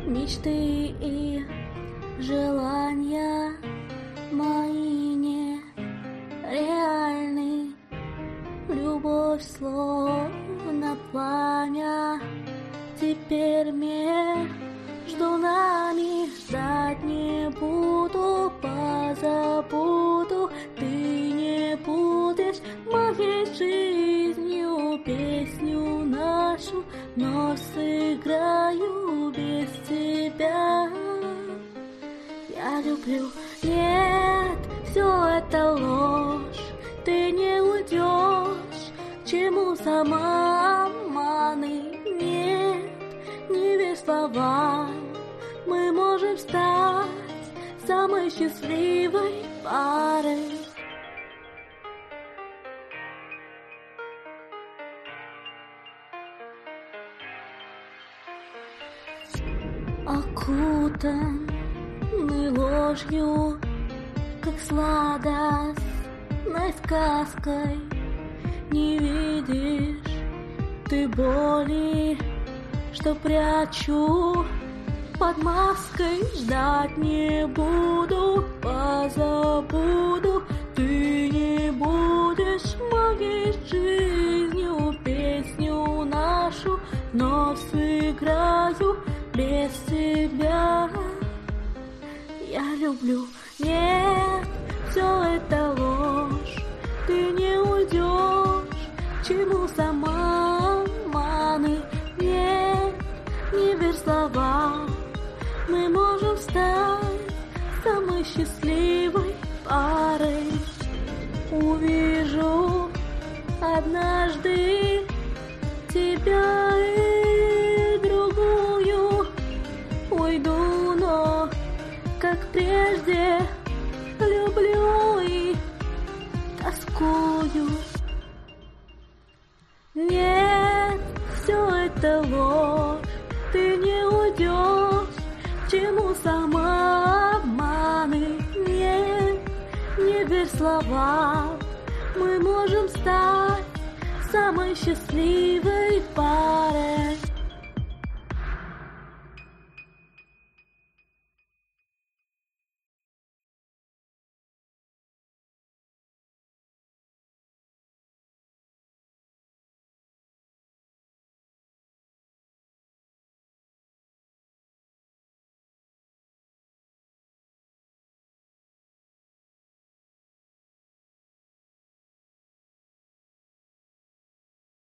Мечты и желания мои нереальны. Любовь словно пламя, теперь между нами. Ждать не буду, позабуду. Ты не будешь моей жизнью, песню нашу вновь сыграю без тебя. Я люблю, нет, все это ложь. Ты не уйдешь, к чему самообманы. Нет, не верь словам, мы можем стать самой счастливой парой. Окутанный ложью, как сладостной сказкой, не видишь ты боли, что прячу под маской. Ждать не буду, позабуду. Ты не будешь моей жизнью, песню нашу вновь сыграю без тебя. Я люблю, нет, все это ложь. Ты не уйдешь, к чему самообманы. Нет, не верь словам, мы можем стать самой счастливой парой. Увижу однажды тебя и другую. Уйду, но как прежде люблю и тоскую. Нет, все это ложь. Ты не уйдешь, к чему самообманы. Нет, не верь словам, мы можем стать самой счастливой парой.